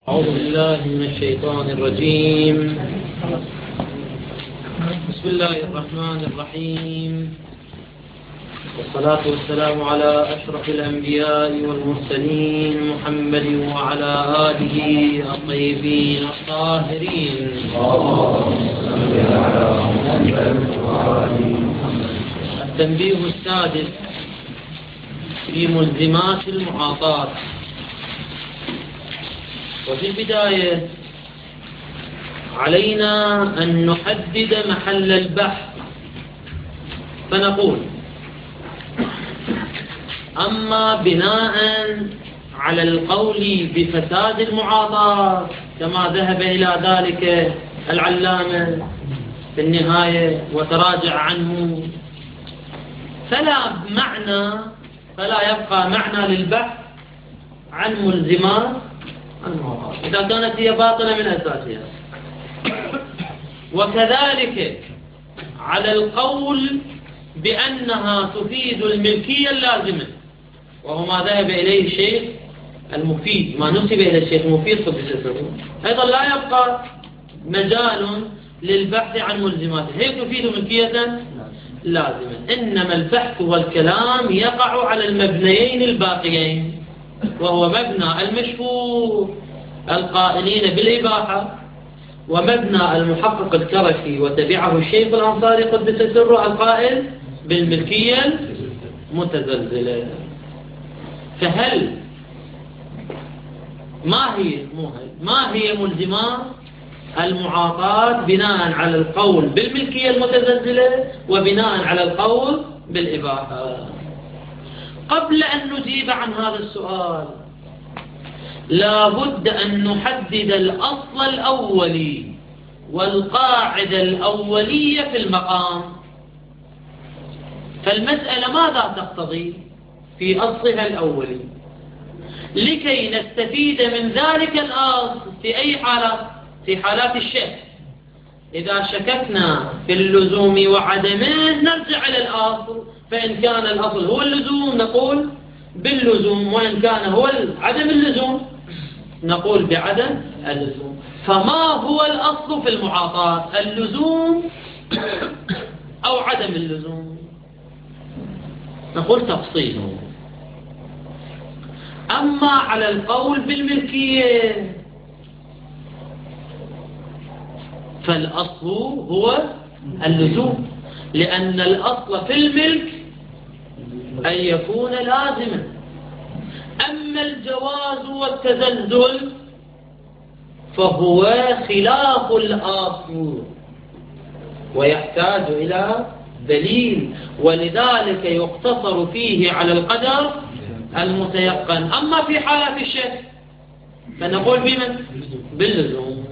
أعوذ بالله من الشيطان الرجيم. بسم الله الرحمن الرحيم، والصلاة والسلام على أشرف الأنبياء والمرسلين محمد وعلى آله الطيبين الطاهرين. التنبيه السادس في ملزمات المعاطاة. وفي البداية علينا أن نحدد محل البحث، فنقول: أما بناء على القول بفساد المعاطاة كما ذهب إلى ذلك العلامة في النهاية وتراجع عنه، فلا يبقى معنى للبحث عن ملزمات المعاطاة إذا كانت هي باطلة من أساسها. وكذلك على القول بأنها تفيد الملكية اللازمة، وهو ما ذهب إليه الشيخ المفيد، ما نسب إلى الشيخ المفيد قدس سره، أيضا لا يبقى مجال للبحث عن ملزماته، هي تفيد ملكية لازمة. إنما البحث والكلام يقع على المبنيين الباقيين، وهو مبنى المشهور القائلين بالإباحة، ومبنى المحقق الكركي وتبعه الشيخ الأنصاري قدس سره القائل بالملكية المتزلزلة. فهل ما هي ملزمات المعاطاة بناء على القول بالملكية المتزلزلة وبناء على القول بالإباحة؟ قبل أن نجيب عن هذا السؤال لا بد أن نحدد الأصل الأولي والقاعدة الأولية في المقام. فالمسألة ماذا تقتضي في أصلها الأولي لكي نستفيد من ذلك الأصل في أي حالات؟ في حالات الشك. إذا شككنا في اللزوم وعدمه نرجع إلى الأصل، فإن كان الأصل هو اللزوم نقول باللزوم، وإن كان هو عدم اللزوم نقول بعدم اللزوم. فما هو الأصل في المعاطاة، اللزوم أو عدم اللزوم؟ نقول تفصيله. أما على القول بالملكية فالأصل هو اللزوم، لأن الأصل في الملك أن يكون لازما. أما الجواز والتزلزل فهو خلاف الأصل ويحتاج إلى دليل، ولذلك يقتصر فيه على القدر المتيقن. أما في حالة الشك فنقول بمن؟ باللزوم.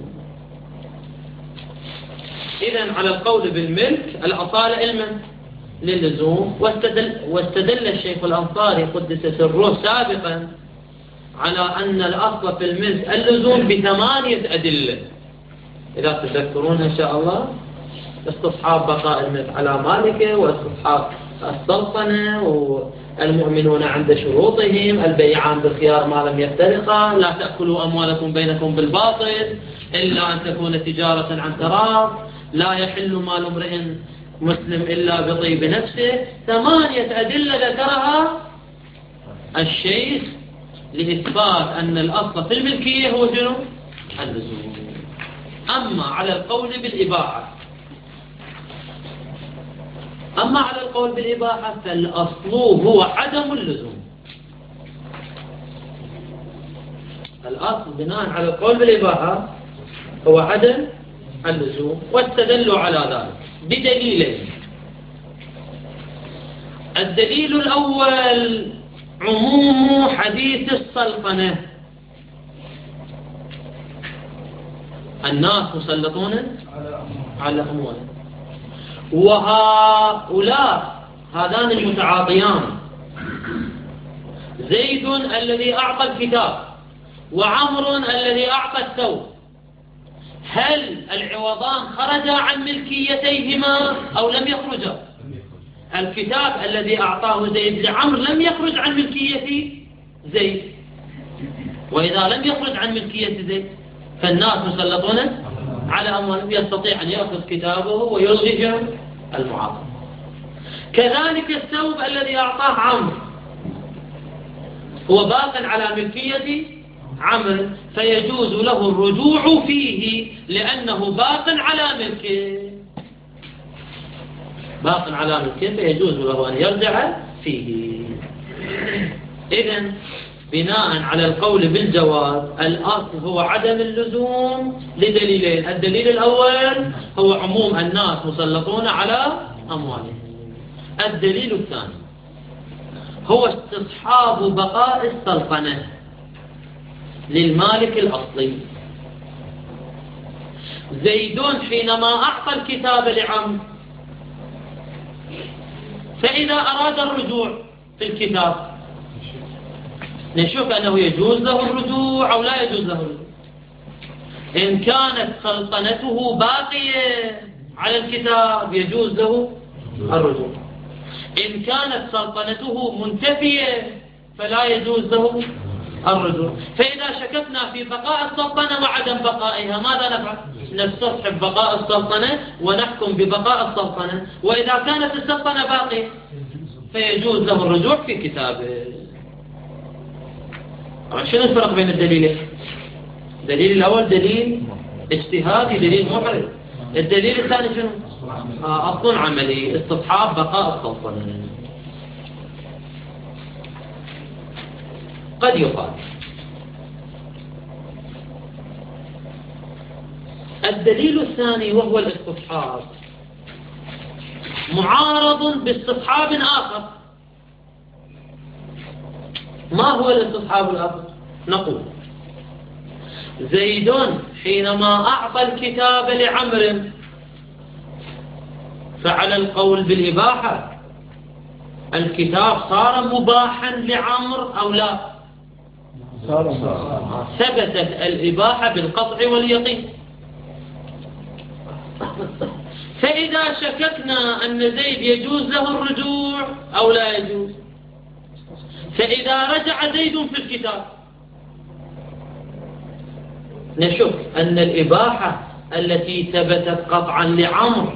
إذن على القول بالملك الأصالة علما للزوم. واستدل الشيخ الأنصاري قدس سره سابقا على أن الأصل في الملك اللزوم ب8 أدلة، إذا تذكرون إن شاء الله: استصحاب بقاء الملك على مالكه، واستصحاب السلطنة، والمؤمنون عند شروطهم، البيعان بالخيار ما لم يفترقا، لا تأكلوا أموالكم بينكم بالباطل إلا أن تكون تجارة عن تراض، لا يحل مال امرئ مسلم إلا بطيب نفسه. 8 أدلة ذكرها الشيخ لإثبات أن الأصل في الملكية هو شنو؟ اللزوم. أما على القول بالإباحة فالأصل هو عدم اللزوم. الأصل بناء على القول بالإباحة هو عدم اللزوم، واستدلوا على ذلك بدليلين. الدليل الأول عموم حديث السلطنة: الناس مسلطون على أموالهم. وهؤلاء هذان المتعاطيان، زيد الذي أعطى الكتاب وعمر الذي أعطى الثوب، هل العوضان خرجا عن ملكيتيهما أو لم يخرجا؟ الكتاب الذي أعطاه زيد لعمر لم يخرج عن ملكية زيد، وإذا لم يخرج عن ملكية زيد فالناس مسلطون على أموالهم، يستطيع أن يأخذ كتابه ويلغي المعاصر. كذلك الثوب الذي أعطاه عمرو هو باق على ملكية عمرو، فيجوز له الرجوع فيه لأنه باق على ملكه، باق على ملكه فيجوز له أن يرجع فيه. إذن بناء على القول بالجواز الأصل هو عدم اللزوم لدليلين: الدليل الأول هو عموم الناس مسلطون على أموالهم، الدليل الثاني هو استصحاب بقاء السلطنة للمالك الأصلي. زيد حينما أعطى الكتاب لعمرو فإذا أراد الرجوع في الكتاب نشوف أنه يجوز له الرجوع أو لا يجوز له الرجوع. إن كانت سلطنته باقية على الكتاب يجوز له الرجوع، إن كانت سلطنته منتفية فلا يجوز له الرجوع. فإذا شككنا في بقاء السلطنة وعدم بقائها ماذا نفعل؟ نستصحب بقاء السلطنة ونحكم ببقاء السلطنة، وإذا كانت السلطنة باقية فيجوز له الرجوع في كتابه. شنو الفرق بين الدليلين؟ الدليل الأول دليل اجتهادي، دليل محرز. الدليل الثاني شنو؟ أصل عملي، استصحاب بقاء السلطنة. قد يقال الدليل الثاني وهو الاستصحاب معارض باستصحاب آخر. ما هو الاستصحاب الآخر؟ نقول زيد حينما أعطى الكتاب لعمرو فعلى القول بالإباحة الكتاب صار مباحا لعمرو أو لا؟ ثبتت الإباحة بالقطع واليقين. فإذا شككنا أن زيد يجوز له الرجوع أو لا يجوز، فإذا رجع زيد في الكتاب نشوف أن الإباحة التي ثبتت قطعا لعمرو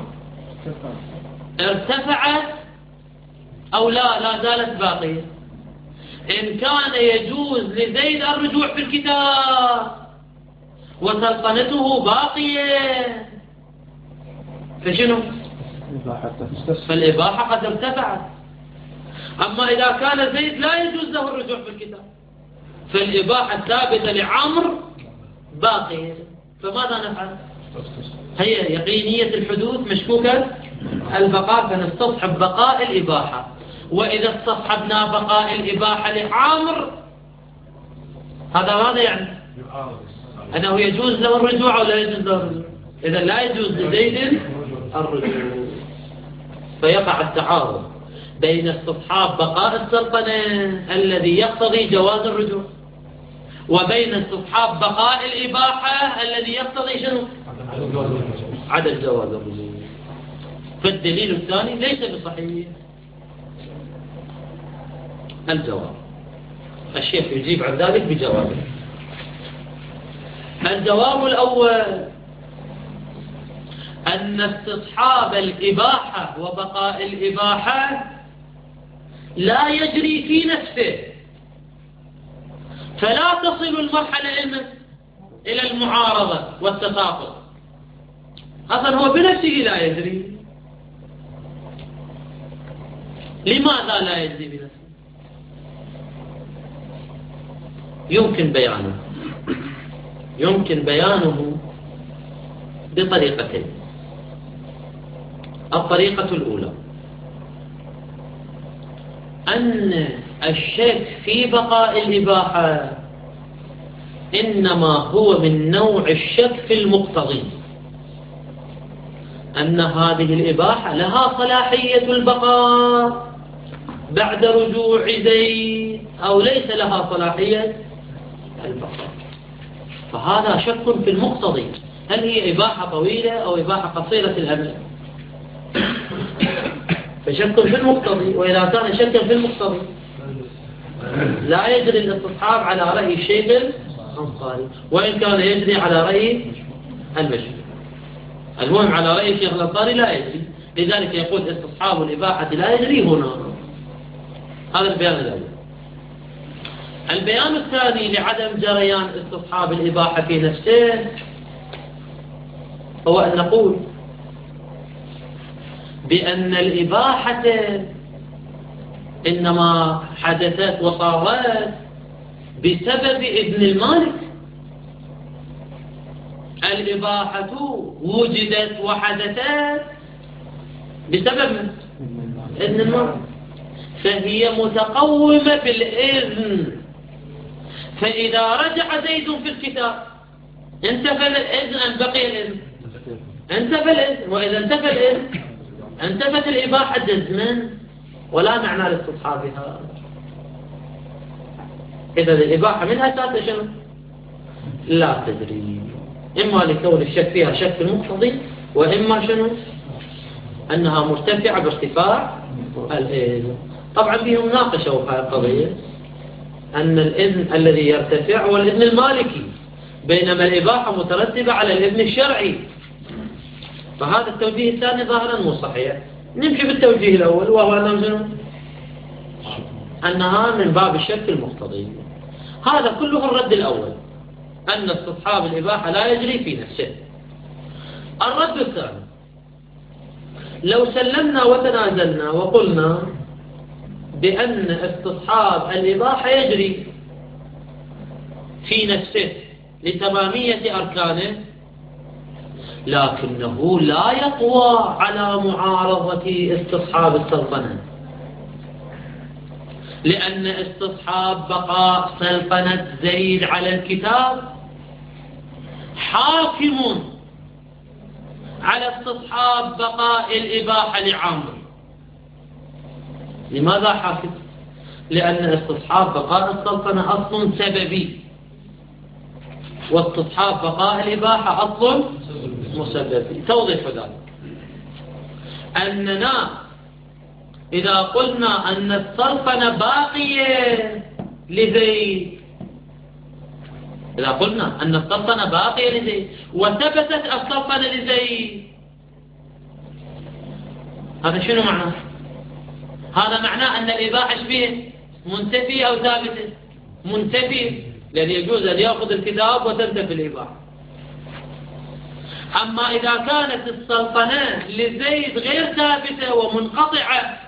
ارتفعت أو لا زالت باقية. إن كان يجوز لزيد الرجوع في الكتاب وسلطنته باقية فشنو؟ فالإباحة قد ارتفعت. أما إذا كان زيد لا يجوز له الرجوع في الكتاب فالإباحة الثابتة لعمرو باقية، فماذا نفعل؟ هي يقينية الحدوث مشكوكة البقاء، فنستصحب بقاء الإباحة. وإذا استصحبنا بقاء الإباحة لعمرو هذا ماذا يعني؟ أنه يجوز له الرجوع أو لا يجوز له الرجوع؟ إذا لا يجوز لزيد الرجوع، فيقع التعارض بين استصحاب بقاء السلطنة الذي يقتضي جواز الرجوع وبين استصحاب بقاء الإباحة الذي يقتضي شنو؟ عدم جواز الرجوع. فالدليل الثاني ليس بصحيح. الجواب الشيخ يجيب عن ذلك بجوابه. الجواب الأول أن استصحاب الإباحة وبقاء الإباحة لا يجري في نفسه، فلا تصل المرحلة إلى المعارضة والتساقط. أصلا هو بنفسه لا يجري. لماذا لا يجري بنفسه؟ يمكن بيانه بطريقتين. الطريقة الأولى أن الشك في بقاء الإباحة إنما هو من نوع الشك في المقتضي، أن هذه الإباحة لها صلاحية البقاء بعد رجوع زيد أو ليس لها صلاحية البقاء. فهذا شك في المقتضي، هل هي إباحة طويلة أو إباحة قصيرة الأمد؟ فشك في المقتضي، وإذا كان شكا في المقتضي لا يجري الاستصحاب على رأي الشيخ الأنصاري، وإن كان يجري على رأي المشهور. المهم على رأي الشيخ الأنصاري لا يجري، لذلك يقول استصحاب الإباحة لا يجري هنا. هذا البيان الأول. البيان الثاني لعدم جريان استصحاب الإباحة في نفسه هو أن نقول بأن الإباحة إنما حدثت وصارت بسبب ابن المالك. الإباحة وجدت وحدثت بسبب ابن المالك، فهي متقومة بالإذن. فإذا رجع زيد في الكتاب انتفى الإذن أم بقي الإذن؟ انتفى الإذن، وإذا انتفى الإذن انتفت الإباحة جزما ولا معنى لاستصحابها. إذا الإباحة من أساسها شنو؟ لا تدري، إما لكون الشك فيها شك المقتضي، وإما شنو؟ أنها مرتفعة بارتفاع الإذن. طبعا بهم ناقشوا هذه القضية، أن الإذن الذي يرتفع هو الإذن المالكي، بينما الإباحة مترتبة على الإذن الشرعي. فهذا التوجيه الثاني ظاهرا مو صحيح. نمشي بالتوجيه الأول، وهو أنها من باب الشك المقتضي. هذا كله الرد الأول، أن استصحاب الإباحة لا يجري في نفسه. الرد الثاني، لو سلمنا وتنازلنا وقلنا بأن استصحاب الإباحة يجري في نفسه لتمامية أركانه، لكنه لا يقوى على معارضة استصحاب السلطنة، لأن استصحاب بقاء سلطنة زيد على الكتاب حاكم على استصحاب بقاء الإباحة لعمرو. لماذا حاكم؟ لأن استصحاب بقاء السلطنة أصل سببي، واستصحاب بقاء الإباحة أصل مسببي. توضيح ذلك أننا إذا قلنا أن السلطنة باقية لزيد، إذا قلنا أن السلطنة باقية لزيد وثبتت السلطنة لزيد، هذا شنو معناه؟ هذا معناه أن الإباحة شبيه منتفية أو ثابتة؟ منتفية، لأن يجوز أن يأخذ الكتاب وتنتفي الإباحة. أما إذا كانت السلطنة لزيد غير ثابتة ومنقطعة،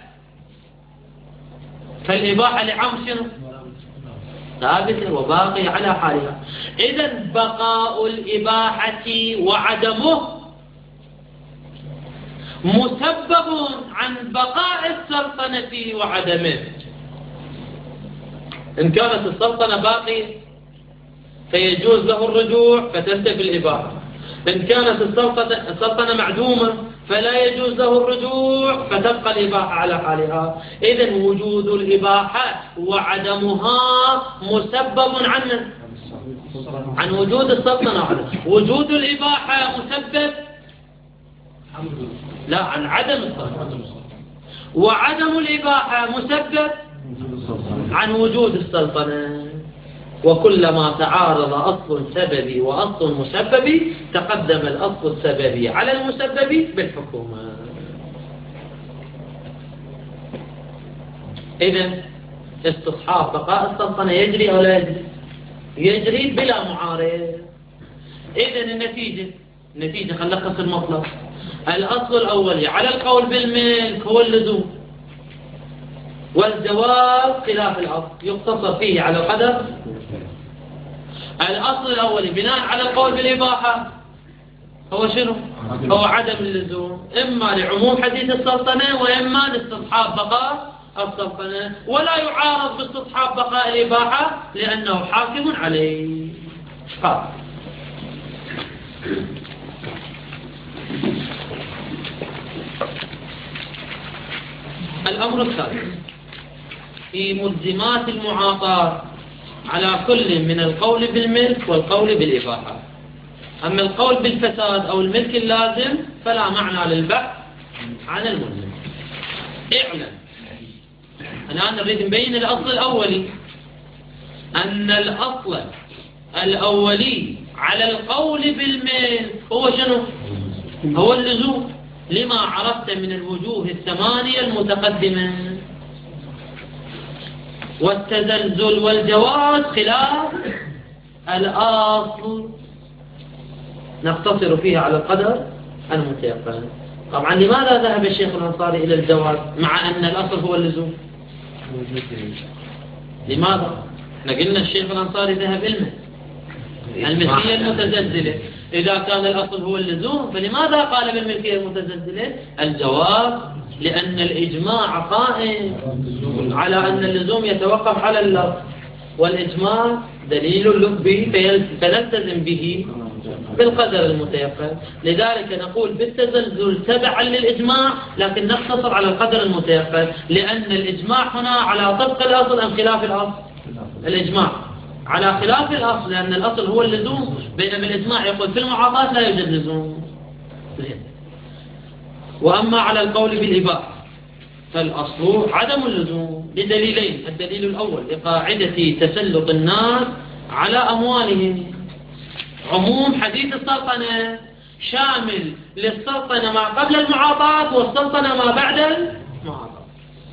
فالإباحة لعمرو شنو؟ ثابتة وباقية على حالها. إذن بقاء الإباحة وعدمه مسبب عن بقاء السلطنة وعدمه. إن كانت السلطنة باقية فيجوز له الرجوع فتنتفي الإباحة، إن كانت السلطنة معدومة فلا يجوز له الرجوع فتبقى الإباحة على حالها. إذن وجود الإباحة وعدمها مسبب عن وجود السلطنة. وجود الإباحة مسبب لا عن عدم السلطنة، وعدم الإباحة مسبب عن وجود السلطنة. وكلما تعارض أصل سببي وأصل مسببي تقدم الأصل السببي على المسببي بالحكومة. إذن استصحاب بقاء السلطنة يجري أو لا يجري؟ يجري بلا معارض. إذن النتيجة خلقت المطلب. الأصل الأولي على القول بالملك هو اللزوم، والجواز خلاف الأصل يقتصر فيه على القدر. الأصل الأولي بناء على القول بالإباحة هو شنو؟ هو عدم اللزوم، إما لعموم حديث السلطنة وإما لاستصحاب بقاء السلطنة، ولا يعارض باستصحاب بقاء الإباحة لأنه حاكم عليه. الأمر الثالث في ملزمات المعاطاة على كل من القول بالملك والقول بالإباحة. أما القول بالفساد أو الملك اللازم فلا معنى للبحث عن الملزم. اعلم، الآن نريد نبين الأصل الأولي، أن الأصل الأولي على القول بالملك هو شنو؟ هو اللزوم، لما عرفت من الوجوه الثمانية المتقدمة. والتزلزل والجواز خلاف الأصل نقتصر فيها على القدر المتيقن. طبعا لماذا ذهب الشيخ الأنصاري إلى الجواز مع أن الأصل هو اللزوم؟ لماذا؟ احنا قلنا الشيخ الأنصاري ذهب إلى الملكية المتزلزلة. إذا كان الأصل هو اللزوم فلماذا قال بالملكية المتزلزلة؟ الجواب لأن الإجماع قائم على أن اللزوم يتوقف على اللفظ، والإجماع دليل لبي فنلتزم به بالقدر المتيقن. لذلك نقول بالتزلزل تبعا للإجماع، لكن نقتصر على القدر المتيقن، لأن الإجماع هنا على طبق الأصل أم خلاف الأصل؟ الإجماع على خلاف الأصل، لأن الأصل هو اللزوم، بينما الإجماع يقول في المعاطاة لا يوجد لزوم. وأما على القول بالإباحة فالأصل عدم اللزوم لدليلين. الدليل الأول لقاعدة تسلط الناس على أموالهم، عموم حديث السلطنة شامل للسلطنة ما قبل المعاطاة والسلطنة ما بعد المعاطاة.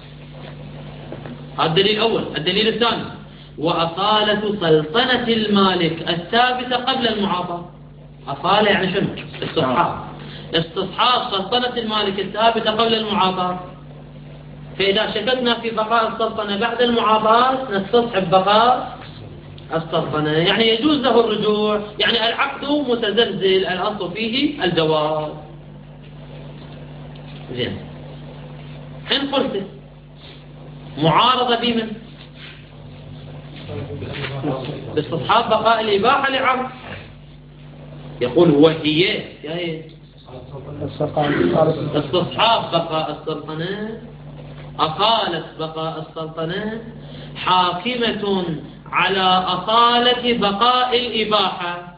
هذا الدليل الأول. الدليل الثاني وأصالة سلطنة المالك الثابتة قبل المعاطاة. أصالة يعني شنو؟ استصحاب سلطنة المالك الثابتة قبل المعاطاة. فإذا شككنا في بقاء السلطنة بعد المعاطاة نستصحب بقاء السلطنة، يعني يجوز له الرجوع، يعني العقد متزلزل الأصل فيه الجواز. زين، حين قلت معارضة بمن؟ باستصحاب بقاء الإباحة لعقد. يقول وهي استصحاب بقاء السلطنة، أصالة بقاء السلطنة حاكمة على أصالة بقاء الإباحة.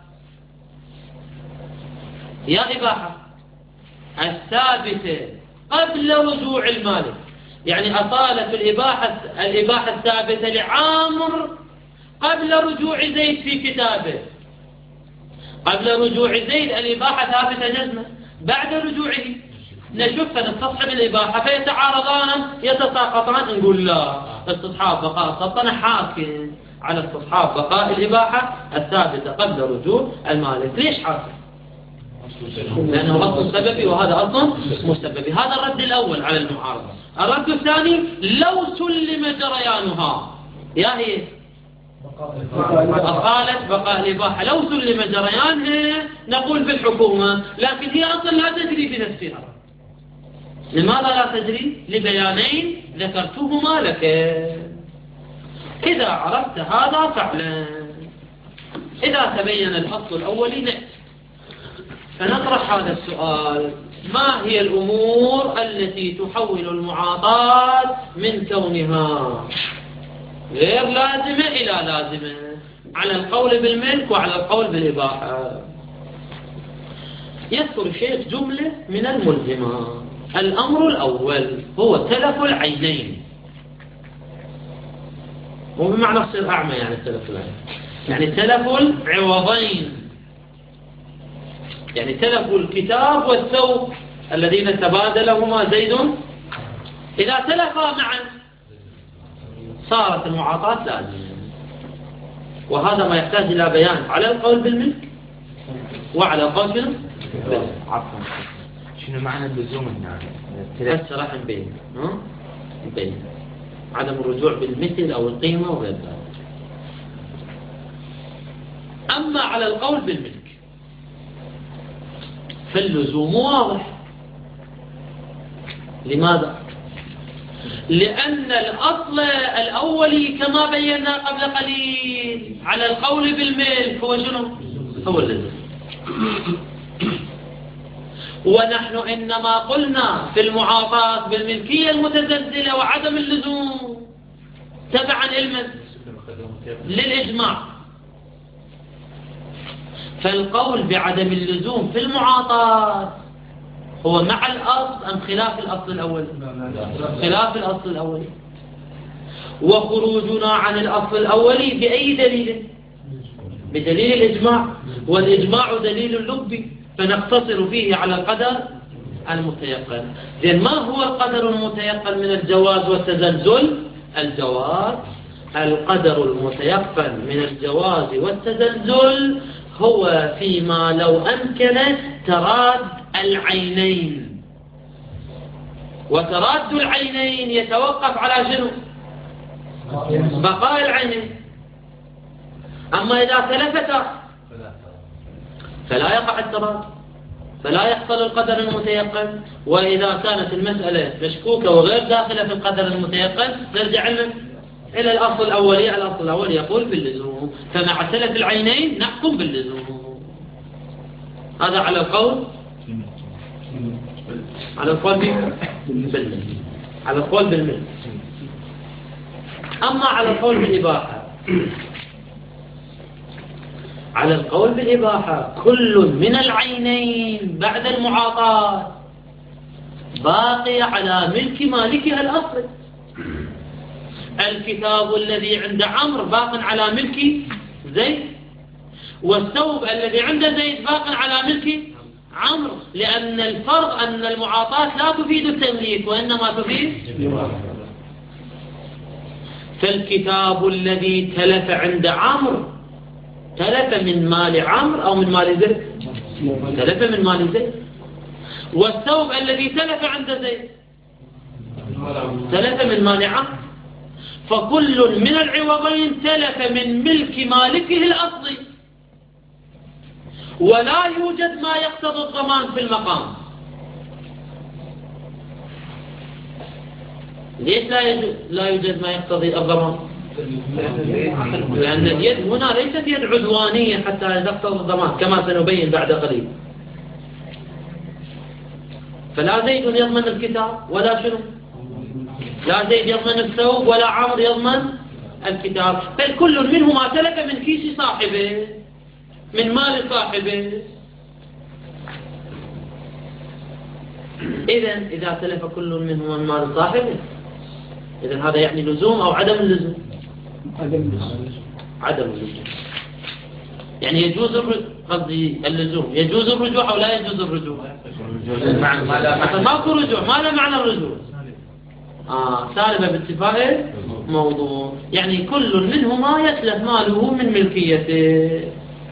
يا إباحة الثابتة قبل رجوع المالك، يعني أصالة الإباحة الثابتة لعامر قبل رجوع زيد في كتابه. قبل رجوع زيد الإباحة ثابتة جزمة، بعد رجوعه نشوف نستصحب الإباحة فيتعارضان يتساقطان. نقول لا، استصحاب بقاء السلطنة حاكم على استصحاب بقاء الإباحة الثابتة قبل رجوع المالك. ليش حاكم؟ لأنه أصل سببي وهذا أصل مسببي. هذا الرد الأول على المعارضة. الرد الثاني لو سلم جريانها، يا هي أصالة بقاء الإباحة لو سلم جريانها نقول في الحكومة، لكن هي أصلا لا تجري في نفسها. لماذا لا تجري؟ لبيانين ذكرتهما لك. إذا عرفت هذا فعلا، إذا تبين الأصل الأولي نأتي فنطرح هذا السؤال: ما هي الأمور التي تحول المعاطاة من كونها غير لازمة إلى لازمة، على القول بالملك وعلى القول بالإباحة؟ يذكر الشيخ جملة من الملزمات. الأمر الأول هو تلف العينين، وبمعنى تصير أعمى، يعني تلف العين يعني تلف العوضين، يعني تلف الكتاب والثوب الذين تبادلهما زيد. إذا تلفا معا صارت المعاطاة لازمة، وهذا ما يحتاج إلى بيان على القول بالملك وعلى القول بالإباحة. عفوا، شنو معنى اللزوم هنا؟ بس راح نبين عدم الرجوع بالمثل أو القيمة وغير ذلك. أما على القول بالملك فاللزوم واضح. لماذا؟ لأن الأصل الأولي كما بينا قبل قليل على القول بالملك هو شنو؟ هو اللزوم. ونحن إنما قلنا في المعاطاة بالملكية المتزلزلة وعدم اللزوم تبعا للإجماع. فالقول بعدم اللزوم في المعاطاة هو مع الأصل أم خلاف الأصل الأول؟ خلاف الأصل الأول. وخروجنا عن الأصل الأولي بأي دليل؟ بدليل الإجماع، والإجماع دليل اللب، فنقتصر فيه على القدر المتيقن. إذن ما هو القدر المتيقن من الجواز والتزلزل؟ الجواز، القدر المتيقن من الجواز والتزلزل هو فيما لو أمكن تراد العينين، وتراد العينين يتوقف على شنو؟ بقاء العينين. أما إذا تلفتا فلا يقع التراد، فلا يحصل القدر المتيقن. وإذا كانت المسألة مشكوكة وغير داخلة في القدر المتيقن نرجع إلى الأصل الأولي. الأصل الأولي يقول باللزوم، فمع تلف العينين نحكم باللزوم. هذا على القول بالملك، على القول بالملك. أما على القول بالإباحة، على القول بالإباحة كل من العينين بعد المعاطاة باقي على ملك مالكها الأصل. الكتاب الذي عند عمرو باق على ملك زيد، والثوب الذي عند زيد باق على ملك عمرو، لأن الفرق أن المعاطاة لا تفيد التمليك وإنما تفيد. فالكتاب الذي تلف عند عمرو تلف من مال عمرو أو من مال زيد؟ تلف من مال زيد. والثوب الذي تلف عند زيد تلف من مال عمرو. فكل من العوضين تلف من ملك مالكه الأصلي، ولا يوجد ما يقتضي الضمان في المقام. ليش لا يوجد ما يقتضي الضمان؟ لأن اليد هنا ليست يد عدوانية حتى تقتضي الضمان كما سنبين بعد قليل. فلا زيد يضمن الكتاب ولا شنو، لا زيد يضمن الثوب ولا عمرو يضمن الكتاب، بل كل منهما تلف من كيس صاحبه، من مال صاحبه. إذا تلف كل منهما من مال صاحبه، إذن هذا يعني لزوم أو عدم اللزوم؟ عدم اللزوم. يعني يجوز قصدي اللزوم، يجوز الرجوع أو لا يجوز الرجوع؟ ماكو رجوع، ما له معنى الرجوع. سالبة باتفاق موضوع، يعني كل منهما يتلف ماله من ملكيته.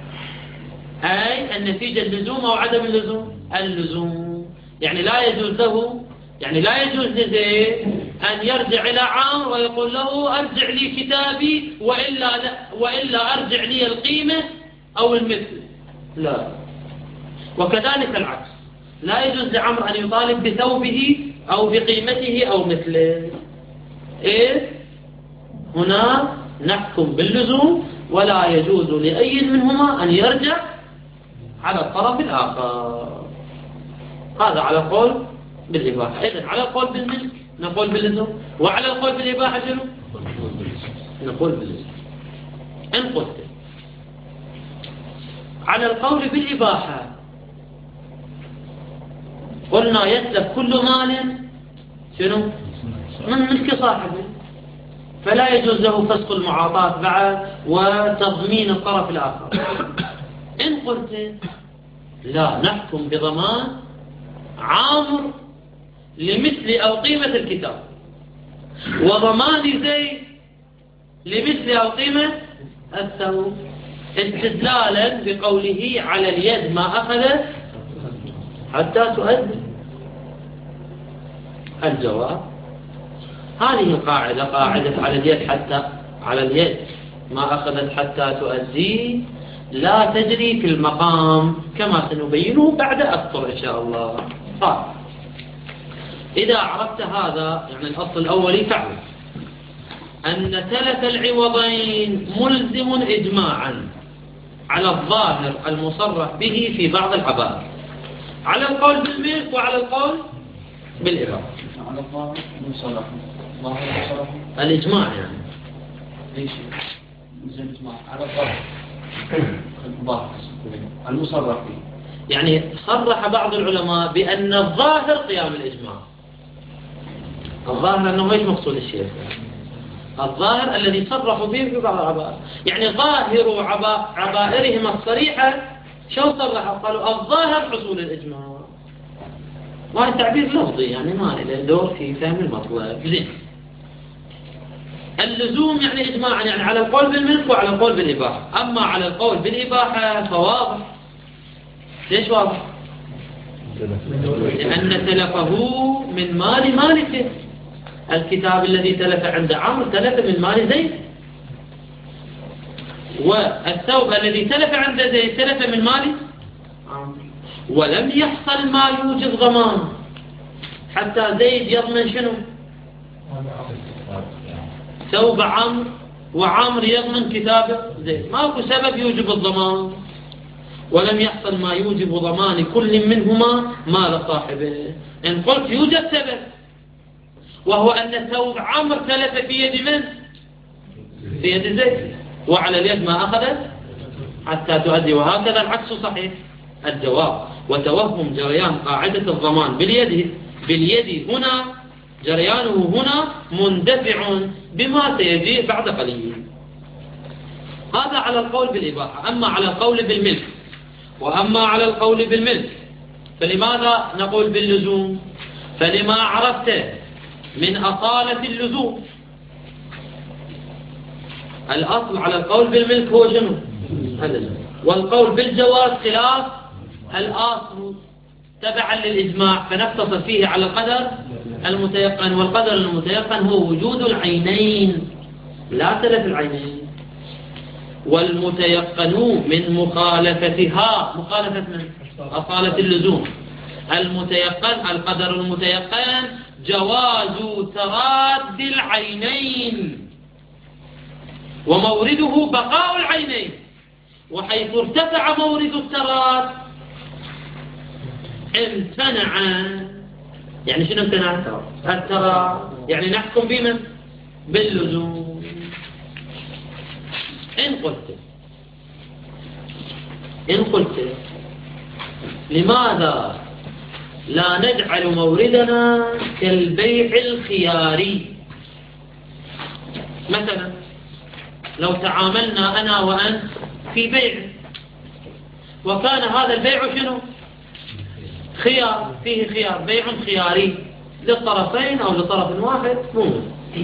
أي النتيجة اللزوم أو عدم اللزوم؟ اللزوم. يعني لا يجوز له، يعني لا يجوز لزيد أن يرجع إلى عمرو ويقول له أرجع لي كتابي وإلا أرجع لي القيمة أو المثل، لا. وكذلك العكس، لا يجوز لعمرو أن يطالب بثوبه أو بقيمته أو مثله. هنا نحكم باللزوم، ولا يجوز لأي منهما أن يرجع على الطرف الآخر. هذا على القول بالإباحة. إذن على القول بالملك نقول باللزوم، وعلى القول بالإباحة شنو؟ نقول باللزوم. إن قلت على القول بالإباحة قلنا يتلف كل مال شنو؟ من ملك صاحبه، فلا يجوز له فسخ المعاطاة بعد وتضمين الطرف الآخر. إن قلت لا، نحكم بضمان عامر لمثل أو قيمة الكتاب، وضمان زيد لمثل أو قيمة الثوب، استدلالا بقوله على اليد ما أخذت حتى تؤدي. الجواب هذه القاعدة، قاعدة على اليد حتى، على اليد ما أخذت حتى تؤدي لا تجري في المقام كما سنبينه بعد أسطر إن شاء الله. إذا عرفت هذا، يعني الأصل الأولي، فاعلم أن تلف العوضين ملزم إجماعا على الظاهر المصرح به في بعض العبارات، على القول بالملك وعلى القول بالإباحة. على الظاهر المصرح، ظاهر المصرح الإجماع يعني ليش؟ زي الإجماع على الظاهر الظاهر المصرح به، يعني صرح بعض العلماء بأن الظاهر قيام الإجماع. الظاهر أنه ايش مقصود الشيخ؟ الظاهر الذي صرحوا فيه في بعض العبائر. يعني ظاهر عبائرهم الصريحة شو صرحوا؟ قالوا الظاهر حصول الإجماع. وهذا تعبير لفظي يعني ما له دور في فهم المطلب. زين. اللزوم يعني إجماعا يعني على القول بالملك وعلى القول بالإباحة. أما على القول بالإباحة فواضح. ليش واضح؟ لأن تلفه من مال مالكه. الكتاب الذي تلف عند عمرو تلف من مال زيد، والثوب الذي تلف عند زيد تلف من مال عمرو، ولم يحصل ما يوجب ضمان حتى زيد يضمن شنو؟ ثوب عمرو، وعمرو يضمن كتاب زيد. ماكو سبب يوجب الضمان، ولم يحصل ما يوجب ضمان كل منهما مال صاحبه. إن قلت يوجد سبب، وهو أن ثوب عمرو تلف في يد من؟ في يد زيد، وعلى اليد ما أخذت حتى تؤدي، وهكذا العكس صحيح. الجواب وتوهم جريان قاعدة الضمان باليد هنا، جريانه هنا مندفع بما سيجيء بعد قليل. هذا على القول بالإباحة. أما على القول بالملك، وأما على القول بالملك فلماذا نقول باللزوم؟ فلما عرفت من أصالة اللزوم. الأصل على القول بالملك هو شنو؟ اللزوم. والقول بالجواز خلاف الأصل تبعا للإجماع، فنقتصر فيه على القدر المتيقن. والقدر المتيقن هو وجود العينين لا تلف العينين. والمتيقن من مخالفتها، مخالفة من أصالة اللزوم، المتيقن القدر المتيقن جواز تراد العينين، ومورده بقاء العينين. وحيث ارتفع مورد التراد امتنع. يعني شنو امتنع؟ التراد. يعني نحكم بمن؟ باللزوم. إن قلت لماذا لا نجعل موردنا كالبيع الخياري؟ مثلا لو تعاملنا أنا وأنت في بيع، وكان هذا البيع شنو؟ خيار، فيه خيار، بيع خياري للطرفين أو لطرف واحد ممكن،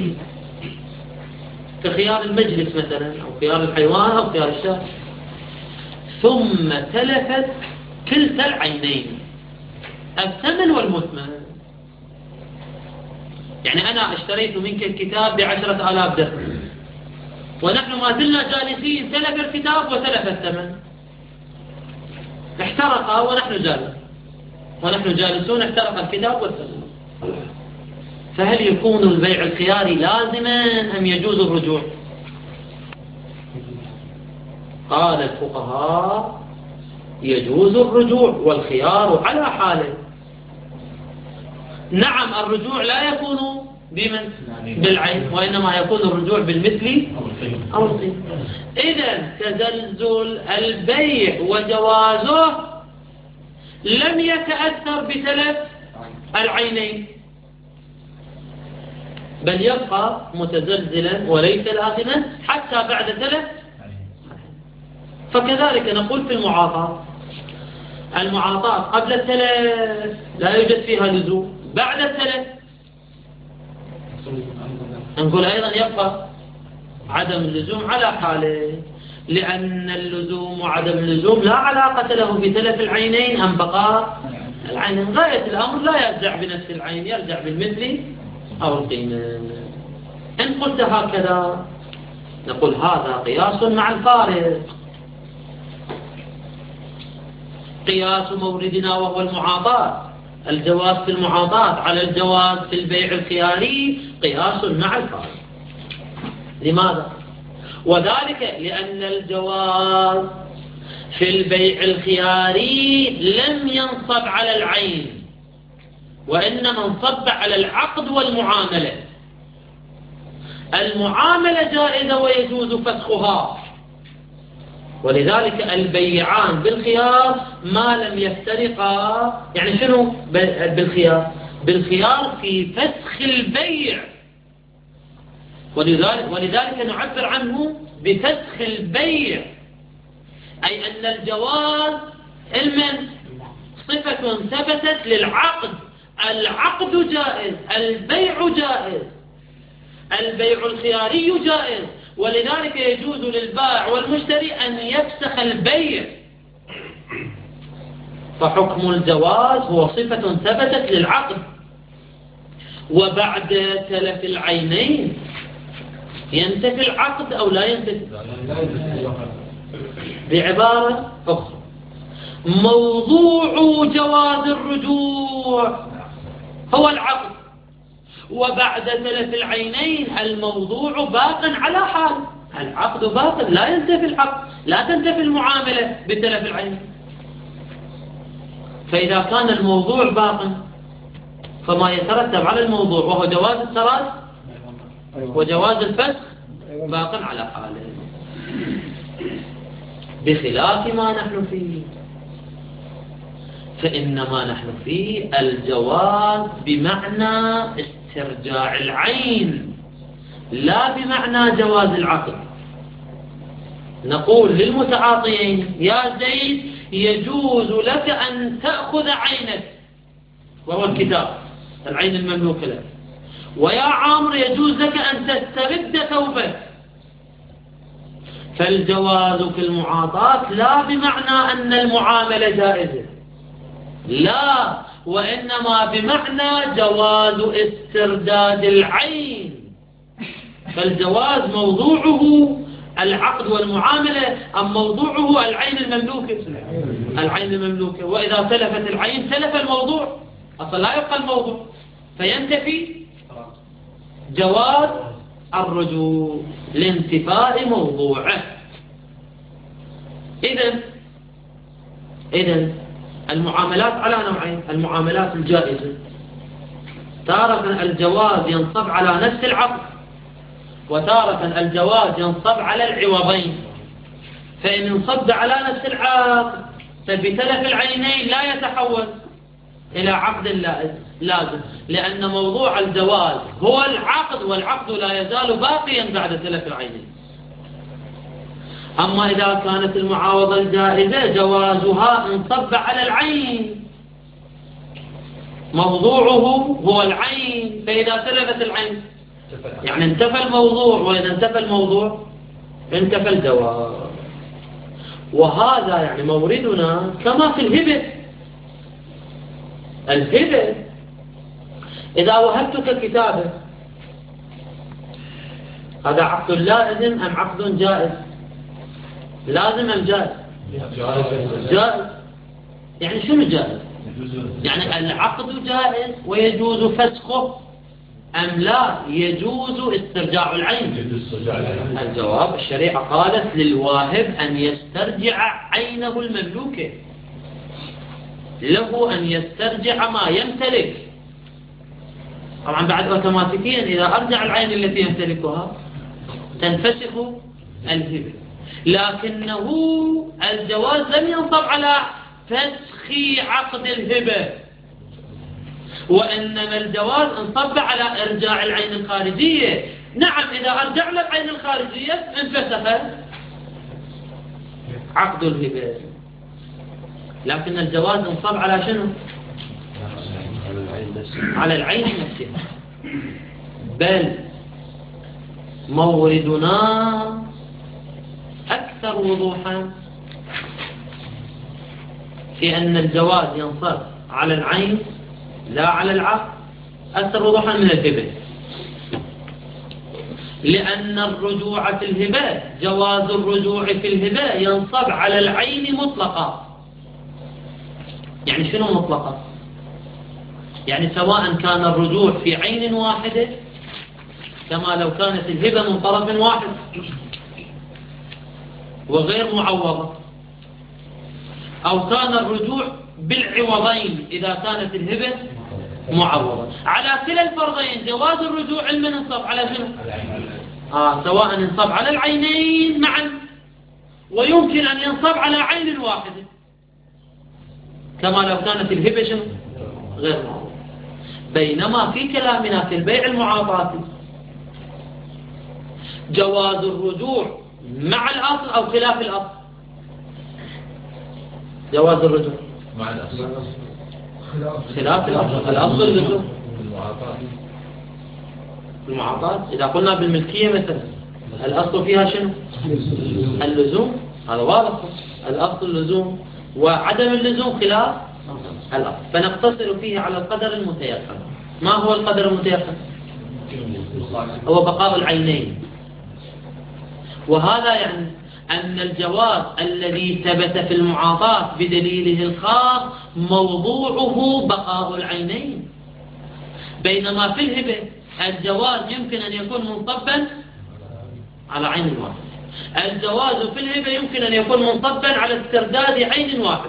كخيار المجلس مثلا، أو خيار الحيوان أو خيار الشاة. ثم تلفت كلتا العينين، الثمن والمثمن. يعني أنا اشتريت منك الكتاب ب10,000 درهم، ونحن ما زلنا جالسين، تلف الكتاب وتلف الثمن، احترق ونحن جالسون احترق الكتاب والثمن. فهل يكون البيع الخياري لازما أم يجوز الرجوع؟ قال الفقهاء يجوز الرجوع، والخيار على حاله. نعم الرجوع لا يكون بمن؟ بالعين، وإنما يكون الرجوع بالمثل أو القيمة. إذن تزلزل البيع وجوازه لم يتأثر بتلف العينين، بل يبقى متزلزلا وليس لازما حتى بعد تلف. فكذلك نقول في المعاطاة قبل التلف لا يوجد فيها لزوم، بعد التلف نقول أيضا يبقى عدم اللزوم على حاله، لأن اللزوم وعدم اللزوم لا علاقة له بتلف العينين أم بقاء العينين. غاية الأمر لا يرجع بنفس العين، يرجع بالمثل أو القيمة. إن قلت هكذا نقول هذا قياس مع الفارق. قياس موردنا وهو المعاطاة، الجواز في المعاطاة على الجواز في البيع الخياري قياس مع الفارق. لماذا؟ وذلك لأن الجواز في البيع الخياري لم ينصب على العين، وإنما انصب على العقد والمعاملة. المعاملة جائزة ويجوز فسخها، ولذلك البيعان بالخيار ما لم يفترقا. يعني شنو بالخيار؟ بالخيار في فسخ البيع، ولذلك نعبر عنه بفسخ البيع، أي أن الجواز المن صفة ثبتت للعقد. العقد جائز، البيع جائز، البيع الخياري جائز، ولذلك يجوز للبائع والمشتري أن يفسخ البيع. فحكم الجواز هو صفة ثبتت للعقد. وبعد تلف العينين ينتفي العقد أو لا ينتفي؟ بعبارة أخرى، موضوع جواز الرجوع هو العقد، وبعد تلف العينين الموضوع باق على حال. العقد باق، لا ينتفي العقد، لا تنتفي المعاملة بتلف العينين. فإذا كان الموضوع باق فما يترتب على الموضوع وهو جواز التراث وجواز الفسخ باق على حاله، بخلاف ما نحن فيه. فإنما نحن فيه الجواز بمعنى استرجاع العين، لا بمعنى جواز العقد. نقول للمتعاطيين: يا زيد يجوز لك أن تأخذ عينك، وهو الكتاب، العين المملوكة لك. ويا عامر يجوز لك أن تسترد ثوبك. فالجواز في المعاطاة لا بمعنى أن المعاملة جائزة، لا، وإنما بمعنى جواز استرداد العين. فالجواز موضوعه العقد والمعاملة، أم موضوعه العين المملوكة؟ العين المملوكة. وإذا تلفت العين تلف الموضوع، أصلا لا يبقى الموضوع، فينتفي جواز الرجوع لانتفاء موضوعه. إذن المعاملات على نوعين: المعاملات الجائزة، تارة الجواز ينصب على نفس العقد، وتارة الجواز ينصب على العوضين. فإن انصب على نفس العقد فبتلف العينين لا يتحول إلى عقد لازم، لأن موضوع الجواز هو العقد، والعقد لا يزال باقيا بعد تلف العينين. أما إذا كانت المعاوضة الجائزة جوازها انصب على العين، موضوعه هو العين، فإذا تلفت العين يعني انتفى الموضوع، وإذا انتفى الموضوع انتفى الجواز. وهذا يعني موردنا كما في الهبة. الهبة إذا وهبتك كتابة، هذا عقد لازم أم عقد جائز؟ لازم أم جائز؟ جائز. يعني شنو جائز؟ يعني العقد جائز ويجوز فسخه، أم لا يجوز استرجاع العين؟ الجواب: الشريعة قالت للواهب أن يسترجع عينه المملوكة، له أن يسترجع ما يمتلك. طبعا بعد أوتوماتيكيا إذا أرجع العين التي يمتلكها تنفسخ الهبة. لكنه الجواز لم ينصب على فسخ عقد الهبة، وإنما الجواز انصب على إرجاع العين الخارجية. نعم، إذا أرجعنا العين الخارجية انفسخ عقد الهبة، لكن الجواز انصب على شنو؟ على العين نفسها. بل موردنا أكثر وضوحا في أن الجواز ينصب على العين لا على العقد، أكثر وضوحا من الهبة، لأن الرجوع في الهبة، جواز الرجوع في الهبة ينصب على العين مطلقا. يعني شنو مطلقا؟ يعني سواء كان الرجوع في عين واحدة كما لو كانت الهبة من طرف واحد وغير معوضة، أو كان الرجوع بالعوضين إذا كانت الهبة معوضة. على كلا الفرضين جواز الرجوع علما انصب على شنو؟ سواء انصب على العينين معا، ويمكن أن ينصب على عين واحدة كما لو كانت الهبة شنو؟ غير معوضة. بينما في كلامنا في البيع المعاطاتي جواز الرجوع مع الأصل أو خلاف الأصل؟ جواز الرجوع مع الأصل. خلاف الأصل. الأصل اللزوم. المعاطاة إذا قلنا بالملكية مثلا الأصل فيها شنو؟ اللزوم. هذا واضح. الأصل اللزوم، وعدم اللزوم خلاف الأصل. فنقتصر فيه على القدر المتيقن. ما هو القدر المتيقن؟ هو بقاء العينين. وهذا يعني أن الجواز الذي ثبت في المعاطاة بدليله الخاص موضوعه بقاء العينين، بينما في الهبة الجواز يمكن أن يكون منصبا على عين واحد. الجواز في الهبة يمكن أن يكون منصبا على استرداد عين واحد.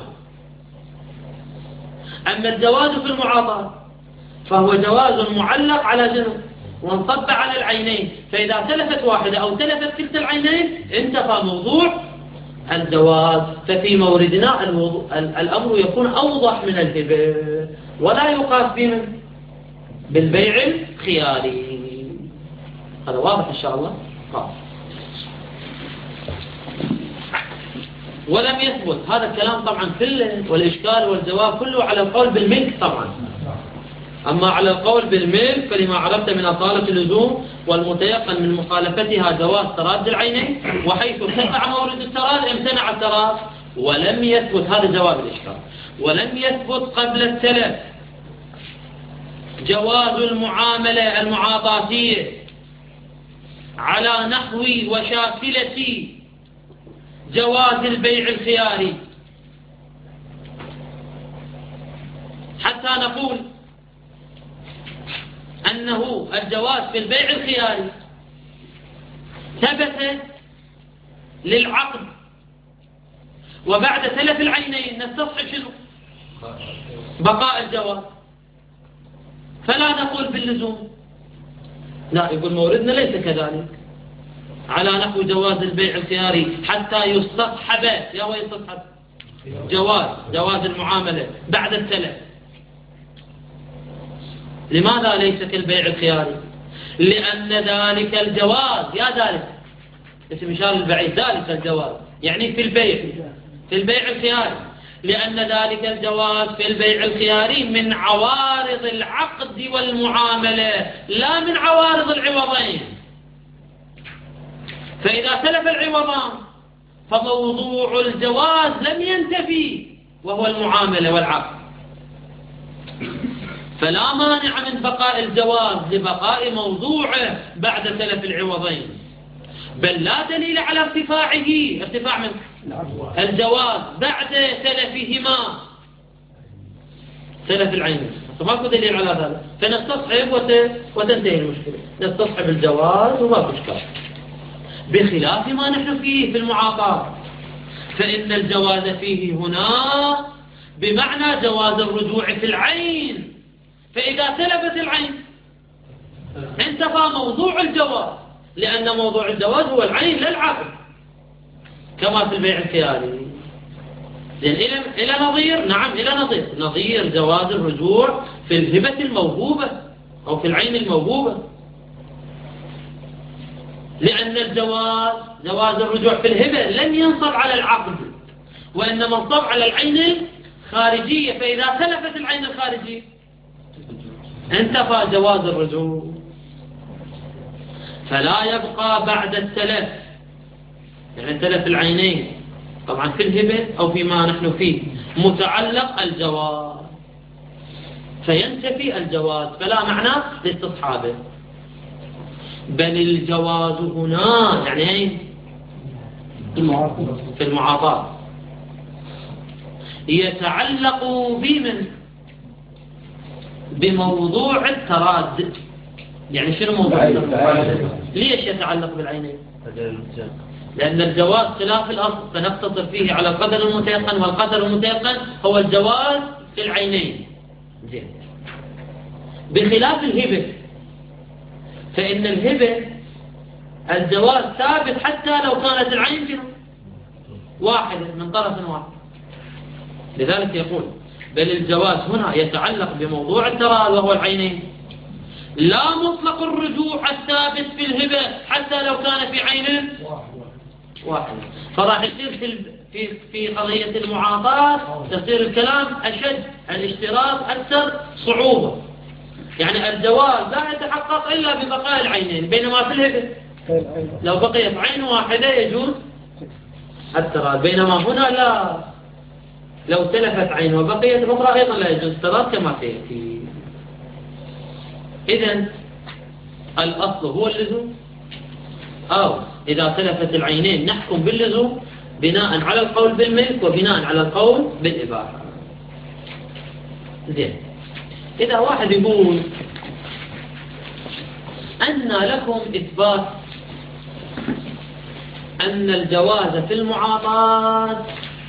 أما الجواز في المعاطاة فهو جواز معلق على جنب وانصب على العينين، فإذا تلفت واحدة أو تلفت كلتا العينين انتفى موضوع الجواز. ففي موردنا الأمر يكون أوضح من الهبة، ولا يقاس بمن؟ بالبيع الخياري. هذا واضح إن شاء الله. ولم يثبت هذا الكلام طبعا كله، والإشكال والجواب كله على القول بالملك طبعا. أما على القول بالملك فلما عرفت من أصالة اللزوم والمتيقن من مخالفتها جواز تراد العينين، وحيث ارتفع مورد التراد امتنع التراد. ولم يثبت، هذا جواب الإشكال، ولم يثبت قبل السلف جواز المعاملة المعاطاتية على نحو وشاكلة جواز البيع الخياري، حتى نقول أنه الجواز في البيع الخياري ثبت للعقد، وبعد تلف العينين نستصحب شنو؟ بقاء الجواز. فلا نقول باللزوم، لا، يقول موردنا ليس كذلك، على نحو جواز البيع الخياري حتى يستصحب. يا هو يستصحب جواز المعاملة بعد التلف. لماذا ليس كالبيع الخياري؟ لأن ذلك الجواز، يا ذلك اسم إشارة البعيد، ذلك الجواز يعني في البيع الخياري، لأن ذلك الجواز في البيع الخياري من عوارض العقد والمعاملة لا من عوارض العوضين. فإذا تلف العوضان فموضوع الجواز لم ينتفي وهو المعاملة والعقد، فلا مانع من بقاء الجواز لبقاء موضوعه بعد تلف العوضين، بل لا دليل على ارتفاعه، ارتفاع من الجواز بعد تلفهما، تلف العين، فماكو دليل على ذلك. فنستصحب وتنتهي المشكلة، نستصحب الجواز وما في إشكال، بخلاف ما نحن فيه في المعاطاة، فإن الجواز فيه هنا بمعنى جواز الرجوع في العين. فإذا تلفت العين انتفى موضوع الجواز، لأن موضوع الجواز هو العين لا العقد، كما في البيع الخياري. إلى نظير، نعم إلى نظير جواز الرجوع في الهبة الموهوبة أو في العين الموهوبة، لأن جواز الرجوع في الهبة لم ينصب على العقد، وإنما انصب على العين الخارجية. فإذا تلفت العين الخارجية انتفى جواز الرجوع، فلا يبقى بعد التلف، يعني تلف العينين طبعا في الهبة أو فيما نحن فيه متعلق الجواز، فينتفي الجواز، فلا معنى لاستصحابه. بل الجواز هنا يعني ايه؟ في المعاطاة يتعلق بمن؟ بموضوع التراد. يعني شنو موضوع التراد؟ ليش يتعلق بالعينين؟ لأن الجواز خلاف الأصل، فنقتصر فيه على القدر المتيقن، والقدر المتيقن هو الجواز في العينين. بخلاف الهبة، فإن الهبة الجواز ثابت حتى لو كانت العين واحدة من طرف واحد. لذلك يقول بل الجواز هنا يتعلق بموضوع التراد وهو العينين، لا مطلق الرجوع الثابت في الهبة حتى لو كان في عين واحدة. فراح يصير في قضية المعاطاة تصير الكلام أشد، الاشتراط أكثر صعوبة. يعني الجواز لا يتحقق إلا ببقاء العينين، بينما في الهبة لو بقيت عين واحدة يجوز التراض، بينما هنا لا، لو تلفت عين وبقيت الأخرى أيضا لا يجوز التراض كما سيأتي. إذن الأصل هو اللزوم، أو إذا تلفت العينين نحكم باللزوم بناء على القول بالملك وبناء على القول بالإباحة. زين، إذا واحد يقول أن لكم إثبات أن الجواز في المعاطاة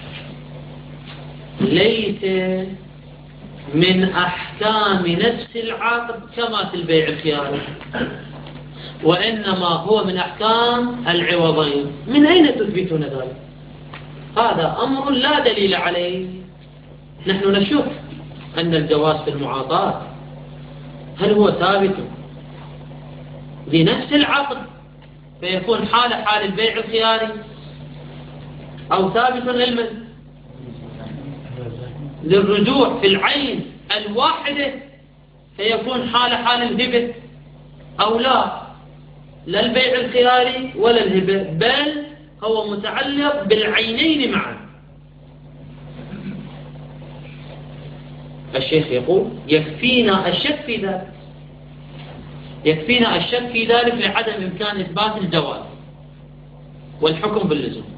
ليس من أحكام نفس العقد كما في البيع الخياري، وإنما هو من أحكام العوضين، من أين تثبتون ذلك؟ هذا أمر لا دليل عليه. نحن نشوف أن الجواز في المعاطاة هل هو ثابت لنفس العقد فيكون حال البيع الخياري، أو ثابت للرجوع في العين الواحدة فيكون حال الهبة، أو لا البيع الخياري ولا الهبة، بل هو متعلق بالعينين معا. الشيخ يقول يكفينا الشك في ذلك، يكفينا الشك في ذلك لعدم إمكان إثبات الجواز والحكم باللزوم.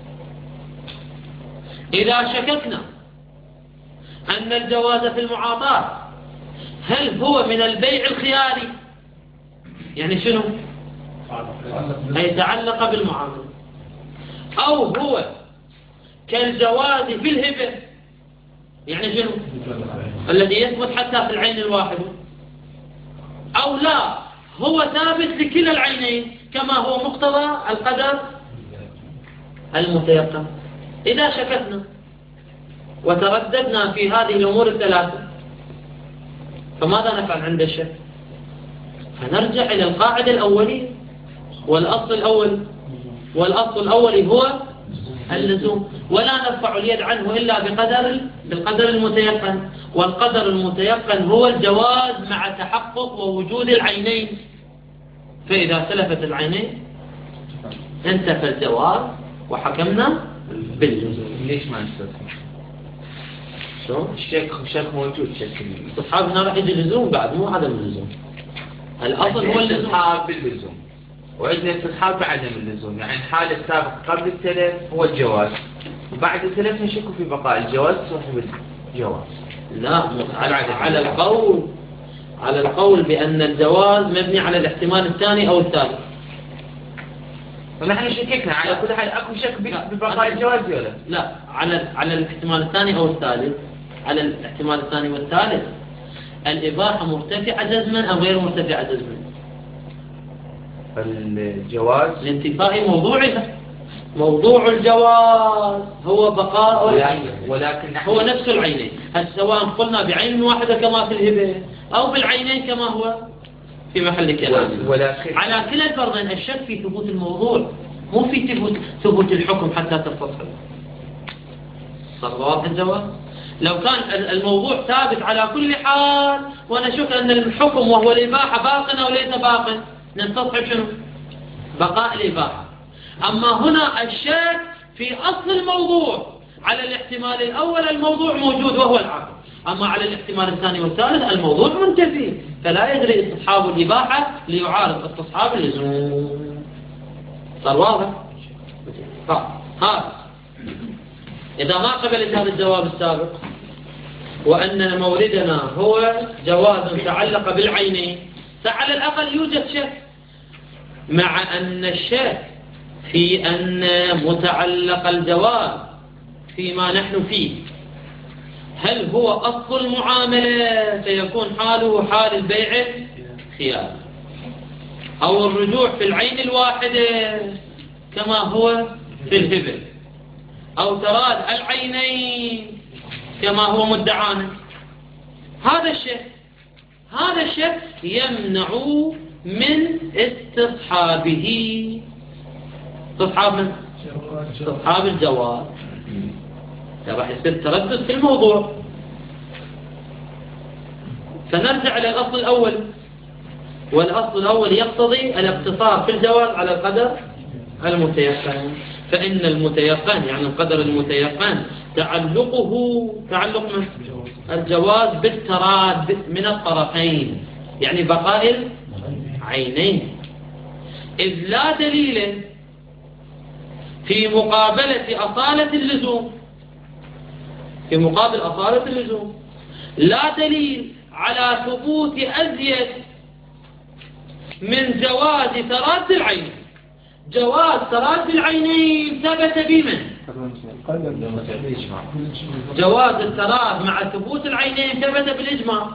إذا شككنا أن الجواز في المعاطاة هل هو من البيع الخياري، يعني شنو؟ أي يتعلق بالمعاملة، أو هو كالجواز في الهبة، يعني شنو؟ الذي يثبت حتى في العين الواحدة، أو لا هو ثابت لكلا العينين كما هو مقتضى القدر المتيقن. إذا شككنا وترددنا في هذه الأمور الثلاثة فماذا نفعل عند الشك؟ فنرجع إلى القاعدة الأولية والأصل الأولي هو اللزوم، ولا نرفع اليد عنه إلا بالقدر المتيقن، والقدر المتيقن هو الجواز مع تحقق ووجود العينين. فإذا تلفت العينين انتفى الجواز وحكمنا باللزوم. ليش ما نستثني؟ شو؟ الشك موجود، شك أصحابنا راح يجي اللزوم بعد، مو عدم اللزوم. الأصل هو اللزوم باللزوم، وعندنا استصحاب بعدم اللزوم. يعني الحال السابق قبل التلف هو الجواز، وبعد التلف نشك في بقاء الجواز صاحب الجواز. لا، على القول بأن الجواز مبني على الاحتمال الثاني أو الثالث. فنحن شككنا على كل حال، أكو شك ببقاء الجواز ولا لا؟ على الاحتمال الثاني أو الثالث. على الاحتمال الثاني والثالث الإباحة مرتفعة جزما أو غير مرتفعة جزما؟ الجواز لانتفاء موضوعها. موضوع الجواز هو بقاء العين، ولكن هو نفس العينين، سواء قلنا بعين واحدة كما في الهبة أو بالعينين كما هو في محل كلام. ولكن على كلا الفرضين الشك في ثبوت الموضوع، مو في ثبوت الحكم حتى تستصحب. صار واضح الجواب؟ لو كان الموضوع ثابت على كل حال ونشك أن الحكم وهو الإباحة باق أو ليس باق، نستصحب شنو؟ بقاء الإباحة. أما هنا الشك في أصل الموضوع، على الاحتمال الأول الموضوع موجود وهو العقل، أما على الاحتمال الثاني والثالث الموضوع منتفي، فلا يجري استصحاب الإباحة ليعارض استصحاب اللزوم. صار واضح؟ هذا إذا ما قبلت هذا الجواب السابق وأن موردنا هو جواز تعلق بالعينين، فعلى الأقل يوجد شك، مع أن الشك في أن متعلق الجواز فيما نحن فيه هل هو أصل المعاملة سيكون حاله حال البيع خيار، أو الرجوع في العين الواحدة كما هو في الهبة، أو تراد العينين كما هو مدعانا. هذا الشك يمنع من استصحابه. استصحاب من؟ استصحاب الجواز. راح يصير تردد في الموضوع. فنرجع إلى الأصل الأول، والأصل الأول يقتضي الاقتصار في الجواز على القدر المتيقن. فإن المتيقن يعني القدر المتيقن تعلق من الجواز بالتراد من الطرفين، يعني بقاء العينين، إذ لا دليل في مقابلة أصالة اللزوم. في مقابل أصالة اللزوم لا دليل على ثبوت أزيد من جواز تراد العين. جواز تراد العينين ثبت بمن؟ جواز التراد مع ثبوت العينين ثبت بالإجماع.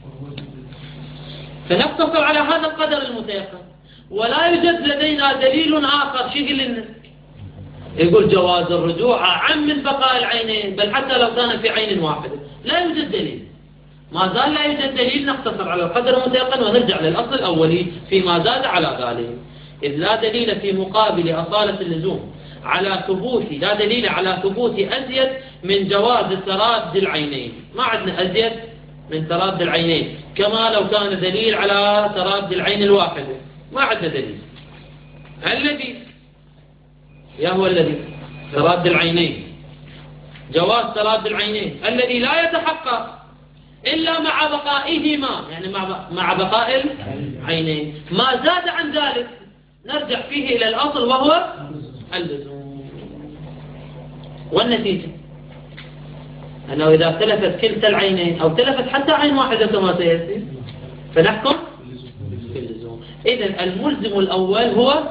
فنقتصر على هذا القدر المتيقن، ولا يوجد لدينا دليل آخر. شيء لنا يقول جواز الرجوع عم من بقاء العينين، بل حتى لو كان في عين واحدة لا يوجد دليل. ما زال لا يوجد دليل، نقتصر على القدر المتيقن ونرجع للأصل الأولي فيما زاد على ذلك. إذ لا دليل في مقابل أصالة اللزوم على ثبوت، لا دليل على ثبوت أزيد من جواز تراد العينين. ما عندنا أزيد من تراد العينين، كما لو كان دليل على تراد العين الواحدة ما عندنا دليل. الذي هو الذي تراد العينين، جواز تراد العينين الذي لا يتحقق إلا مع بقائهما، يعني مع بقاء العينين. ما زاد عن ذلك نرجع فيه إلى الأصل وهو اللزوم. والنتيجة أنه إذا تلفت كلتا العينين أو تلفت حتى عين واحدة كما سيأتي فنحكم باللزوم. إذن الملزم الأول هو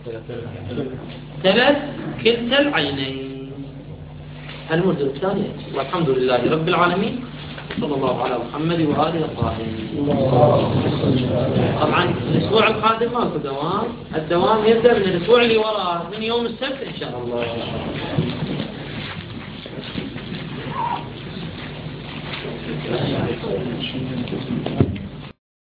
تلف كلتا العينين. الملزم الثاني. والحمد لله رب العالمين، صلى الله على محمد وآله الطاهرين. طبعا الأسبوع القادم ماكو دوام، الدوام يبدأ من الأسبوع اللي وراه من يوم السبت إن شاء الله.